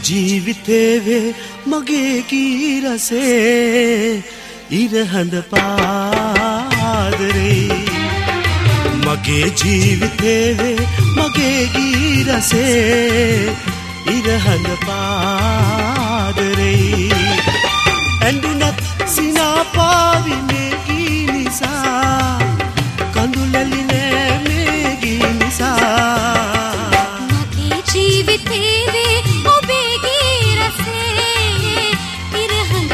ජීවිතේ වේ මගේ කී රසේ ඉරහඳ පාදරේ මගේ ජීවිතේ වේ මගේ කී රසේ ඉරහඳ පාදරේ ඇඬුනත් සිනාපාවි මේ කී නිසා කඳුලලි නෑ මේ කී නිසා මගේ ජීවිතේ වේ ඔබේ කී රසේ ඉරහඳ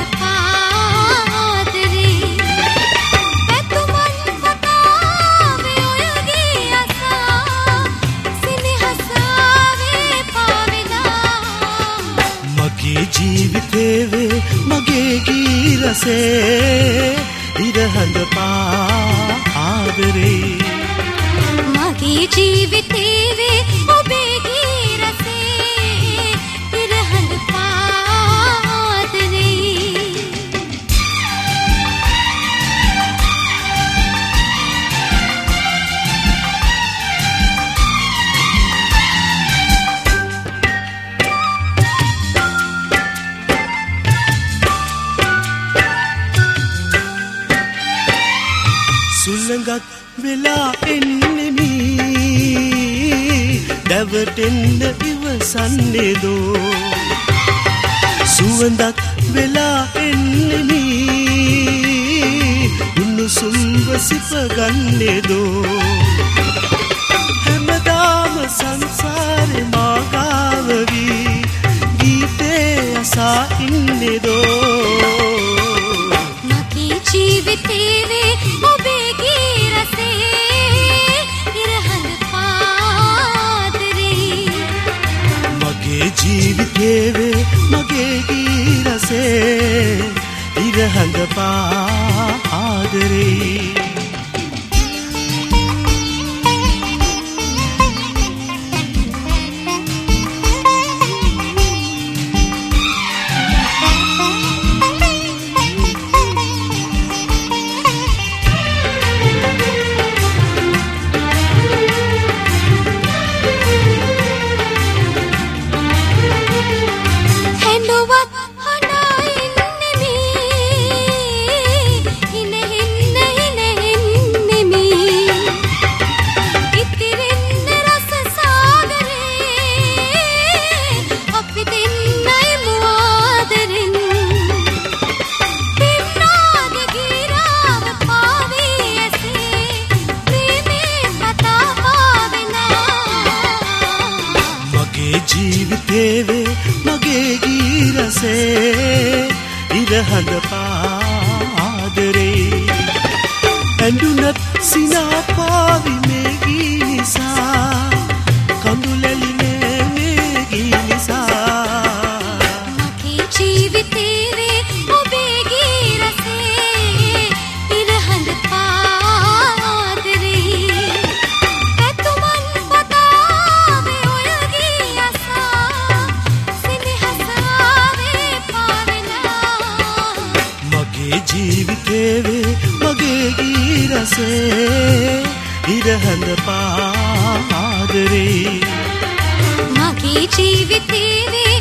පාදරේ පැතුමන් කතාවේ ඔයගේ අසා සිනහසාවේ පාවෙලා මගේ ජීවිතේ වේ මගේ කී රසේ ඉරහඳ පාදරේ මගේ ජීවිතේ වේ ඔබේ කී රසේ ඉරහඳ පාදරේ සුළඟක් වෙලා එන්නෙමි දැවටෙන්න ඉවසන්නේ දෝ සුවඳක් වෙලා එන්නෙමි උණුසුම්ව සිපගන්නේ දෝ හැමදාම සංසාරේ මාගාව වී ගීතේ අසා ඉන්නේ දෝ මගේ ජීවිතේ වේ ඔබේ කී රසේ ඉරහඳ පාදරේ මගේ ජීවිතේ වේ මගේ කී රසේ ඉරහඳ පාදරේ ජීවිතේ වේ මගේ කී රසේ ඉරහඳ පාදරේ ඇඬුනත් සිනාපාවි මේ කී නිසා කඳුලලි නෑ මේ කී නිසා මගේ ජීවිතේ වේ ඔබේ කී රසේ ඉරහඳ පාදරේ පැතුමන් කතාවේ ඔයගේ අසා සිනහසාවේ පාවෙලා මගේ ජීවිතේ වේ මගේ කී රසේ ඉරහඳ පාදරේ මගේ ජීවිතේ වේ